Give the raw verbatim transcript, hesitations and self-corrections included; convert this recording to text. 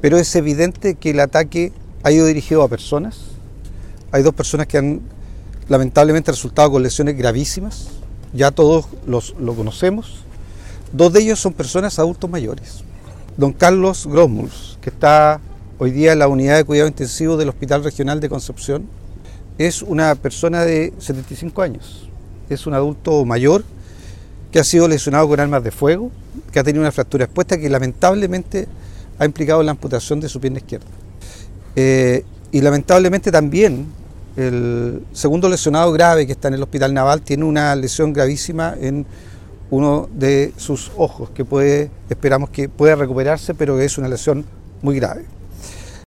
pero es evidente que el ataque ha ido dirigido a personas. Hay dos personas que han lamentablemente resultado con lesiones gravísimas, ya todos los, lo conocemos. Dos de ellos son personas adultos mayores. Don Carlos Grosmuls, que está hoy día en la unidad de cuidado intensivo del Hospital Regional de Concepción, es una persona de setenta y cinco años. Es un adulto mayor que ha sido lesionado con armas de fuego, que ha tenido una fractura expuesta que lamentablemente ha implicado la amputación de su pierna izquierda. Eh, y lamentablemente también el segundo lesionado grave que está en el Hospital Naval tiene una lesión gravísima en uno de sus ojos, que puede, esperamos que pueda recuperarse, pero es una lesión muy grave.